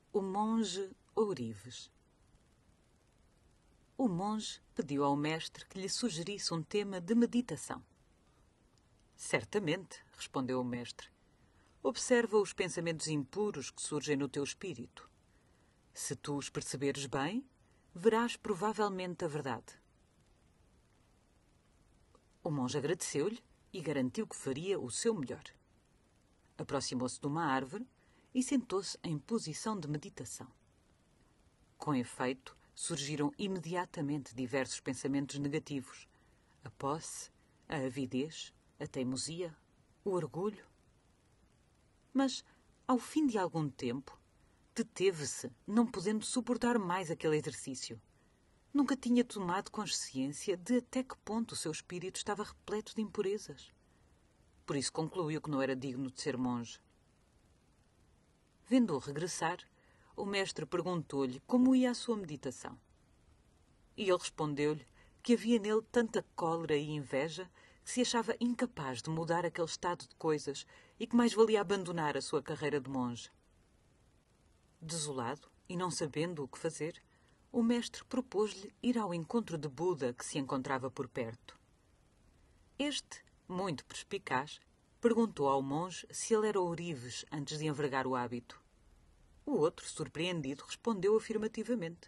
O monge ourives. O monge pediu ao mestre que lhe sugerisse um tema de meditação. Certamente, respondeu o mestre. Observa os pensamentos impuros que surgem no teu espírito. Se tu os perceberes bem, verás provavelmente a verdade. O monge agradeceu-lhe e garantiu que faria o seu melhor. Aproximou-se de uma árvore e sentou-se em posição de meditação. Com efeito, surgiram imediatamente diversos pensamentos negativos. A posse, a avidez, a teimosia, o orgulho. Mas, ao fim de algum tempo, deteve-se, não podendo suportar mais aquele exercício. Nunca tinha tomado consciência de até que ponto o seu espírito estava repleto de impurezas. Por isso concluiu que não era digno de ser monge. Vendo-o regressar, o mestre perguntou-lhe como ia a sua meditação. E ele respondeu-lhe que havia nele tanta cólera e inveja que se achava incapaz de mudar aquele estado de coisas e que mais valia abandonar a sua carreira de monge. Desolado e não sabendo o que fazer, o mestre propôs-lhe ir ao encontro de Buda, que se encontrava por perto. Este, muito perspicaz, perguntou ao monge se ele era ourives antes de envergar o hábito. O outro, surpreendido, respondeu afirmativamente.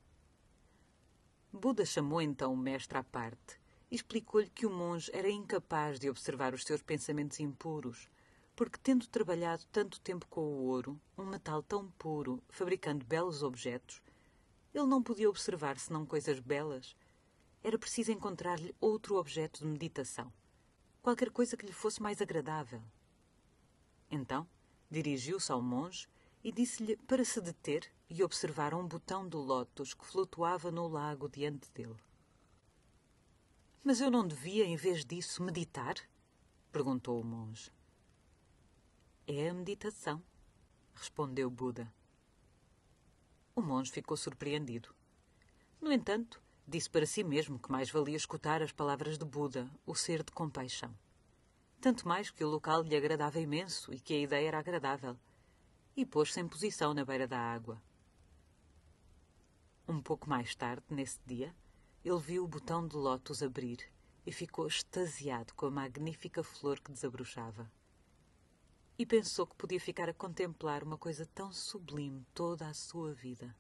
Buda chamou então o mestre à parte e explicou-lhe que o monge era incapaz de observar os seus pensamentos impuros, porque, tendo trabalhado tanto tempo com o ouro, um metal tão puro, fabricando belos objetos, ele não podia observar senão coisas belas. Era preciso encontrar-lhe outro objeto de meditação, qualquer coisa que lhe fosse mais agradável. Então, dirigiu-se ao monge e disse-lhe para se deter e observar um botão de lótus que flutuava no lago diante dele. Mas eu não devia, em vez disso, meditar? Perguntou o monge. É a meditação, respondeu Buda. O monge ficou surpreendido. No entanto, disse para si mesmo que mais valia escutar as palavras de Buda, o ser de compaixão. Tanto mais que o local lhe agradava imenso e que a ideia era agradável. E pôs-se em posição na beira da água. Um pouco mais tarde, nesse dia, ele viu o botão de lótus abrir e ficou extasiado com a magnífica flor que desabrochava. E pensou que podia ficar a contemplar uma coisa tão sublime toda a sua vida.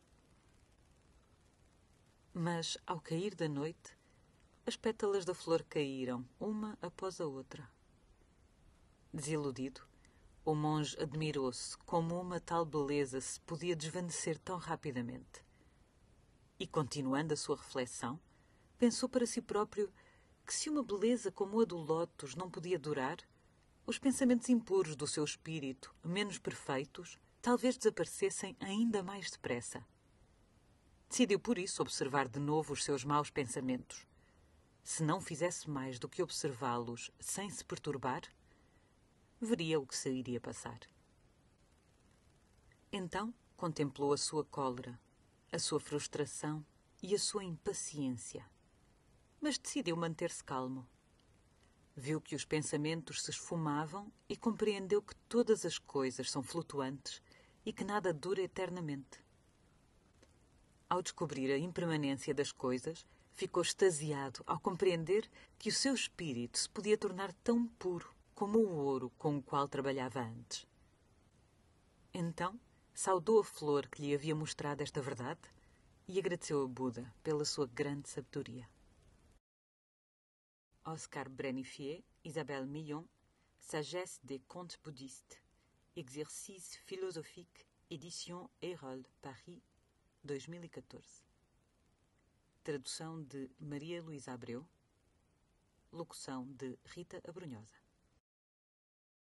Mas, ao cair da noite, as pétalas da flor caíram, uma após a outra. Desiludido, o monge admirou-se como uma tal beleza se podia desvanecer tão rapidamente. E, continuando a sua reflexão, pensou para si próprio que se uma beleza como a do lótus não podia durar, os pensamentos impuros do seu espírito, menos perfeitos, talvez desaparecessem ainda mais depressa. Decidiu por isso observar de novo os seus maus pensamentos. Se não fizesse mais do que observá-los sem se perturbar, veria o que se iria passar. Então contemplou a sua cólera, a sua frustração e a sua impaciência. Mas decidiu manter-se calmo. Viu que os pensamentos se esfumavam e compreendeu que todas as coisas são flutuantes e que nada dura eternamente. Ao descobrir a impermanência das coisas, ficou extasiado ao compreender que o seu espírito se podia tornar tão puro como o ouro com o qual trabalhava antes. Então, saudou a flor que lhe havia mostrado esta verdade e agradeceu a Buda pela sua grande sabedoria. Oscar Brenifier, Isabelle Millon, Sagesse des contes bouddhistes, Exercice philosophique, édition Herold, Paris, 2014. Tradução de Maria Luísa Abreu. Locução de Rita Abrunhosa.